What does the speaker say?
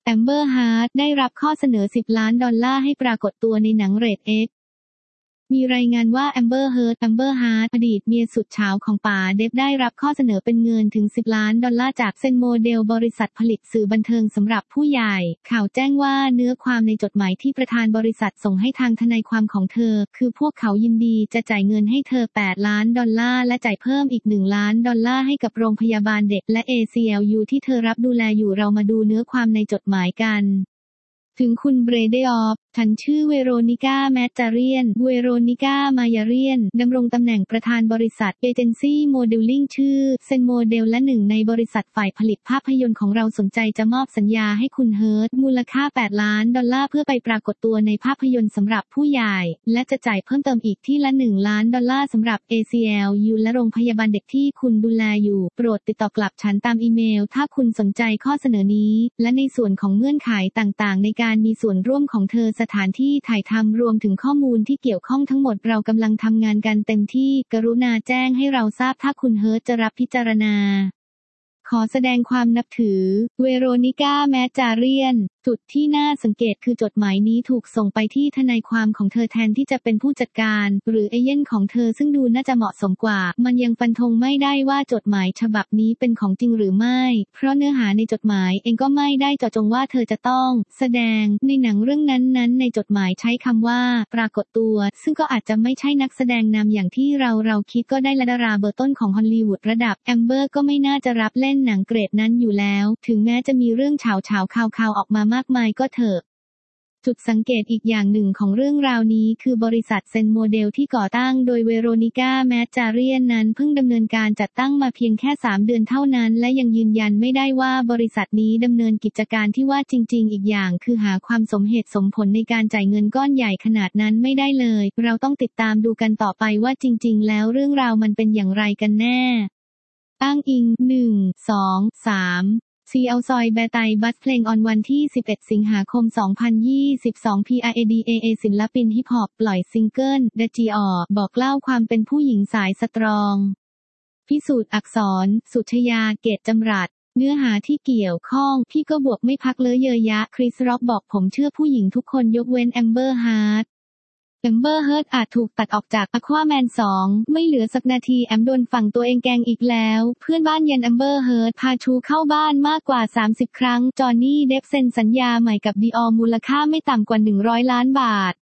แอมเบอร์ฮาร์ดได้รับข้อเสนอ$10 ล้านให้ปรากฏตัวในหนังเรท Xมีรายงานว่าแอมเบอร์ฮาร์ดอดีตเมียสุดเฉาของป๋าเดฟได้รับข้อเสนอเป็นเงินถึง$10 ล้านจากเซนโมเดลบริษัทผลิตสื่อบันเทิงสำหรับผู้ใหญ่ข่าวแจ้งว่าเนื้อความในจดหมายที่ประธานบริษัทส่งให้ทางทนายความของเธอคือพวกเขายินดีจะจ่ายเงินให้เธอ$8 ล้านและจ่ายเพิ่มอีก$1 ล้านให้กับโรงพยาบาลเด็กและ ACLU ที่เธอรับดูแลอยู่เรามาดูเนื้อความในจดหมายกันถึงคุณเบรเดออฟฉันชื่อเวโรนิก้าแมจจาเรียนมายาเรียนดำรงตำแหน่งประธานบริษัทเอเจนซี่โมเดลลิ่งชื่อเซนโมเดลและหนึ่งในบริษัทฝ่ายผลิตภาพยนตร์ของเราสนใจจะมอบสัญญาให้คุณเฮิร์ตมูลค่า$8 ล้านเพื่อไปปรากฏตัวในภาพยนตร์สำหรับผู้ใหญ่และจะจ่ายเพิ่มเติมอีกที่ละ$1 ล้านสำหรับ ACLU และโรงพยาบาลเด็กที่คุณดูแลอยู่โปรดติดต่อกลับฉันตามอีเมลถ้าคุณสนใจข้อเสนอนี้และในส่วนของเงื่อนไขต่างๆในการมีส่วนร่วมของเธอสถานที่ถ่ายทำรวมถึงข้อมูลที่เกี่ยวข้องทั้งหมดเรากำลังทำงานกันเต็มที่กรุณาแจ้งให้เราทราบถ้าคุณเฮิร์ตจะรับพิจารณาขอแสดงความนับถือเวโรนิก้าแมจจาเรียนจุดที่น่าสังเกตคือจดหมายนี้ถูกส่งไปที่ทนายความของเธอแทนที่จะเป็นผู้จัดการหรือเอเย่นของเธอซึ่งดูน่าจะเหมาะสมกว่ามันยังฟันธงไม่ได้ว่าจดหมายฉบับนี้เป็นของจริงหรือไม่เพราะเนื้อหาในจดหมายเองก็ไม่ได้เจาะจงว่าเธอจะต้องแสดงในหนังเรื่องนั้นในจดหมายใช้คำว่าปรากฏตัวซึ่งก็อาจจะไม่ใช่นักแสดงนำอย่างที่เราคิดก็ได้และดาราเบอร์ต้นของฮอลลีวูดระดับแอมเบอร์ก็ไม่น่าจะรับเล่นหนังเกรดนั้นอยู่แล้วถึงแม้จะมีเรื่องข่าวออกมามากมายก็เถอะจุดสังเกตอีกอย่างหนึ่งของเรื่องราวนี้คือบริษัทเซนโมเดลที่ก่อตั้งโดยเวโรนิก้าแมจจาเรียนนั้นเพิ่งดำเนินการจัดตั้งมาเพียงแค่3 เดือนเท่านั้นและยังยืนยันไม่ได้ว่าบริษัทนี้ดำเนินกิจการที่ว่าจริงๆอีกอย่างคือหาความสมเหตุสมผลในการจ่ายเงินก้อนใหญ่ขนาดนั้นไม่ได้เลยเราต้องติดตามดูกันต่อไปว่าจริงๆแล้วเรื่องราวมันเป็นอย่างไรกันแน่อ้างอิง1 2 3ซีเอาซอยแบไตบัสเพลงออนวันที่11 สิงหาคม 2022 PRADAA ศิลปินฮิปฮอปปล่อยซิงเกิล The G บอกเล่าความเป็นผู้หญิงสายสตรองพิสูจน์อักษรสุชยาเกตจำรัดเนื้อหาที่เกี่ยวข้องพี่ก็บวกไม่พักเลยเยอะยะคริสร็อกบอกผมเชื่อผู้หญิงทุกคนยกเว้นแอมเบอร์ฮาร์ดแอมเบอร์เฮิร์ตอาจถูกตัดออกจาก Aquaman 2 ไม่เหลือสักนาทีแอมโดนฝั่งตัวเองแกงอีกแล้วเพื่อนบ้านยันแอมเบอร์เฮิร์ตพาชูเข้าบ้านมากกว่า30 ครั้งจอห์นนี่เดฟเซ็นสัญญาใหม่กับดีออร์มูลค่าไม่ต่ำกว่า$100 ล้าน